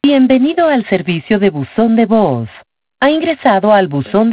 Bienvenido al servicio de buzón de voz. Ha ingresado al buzón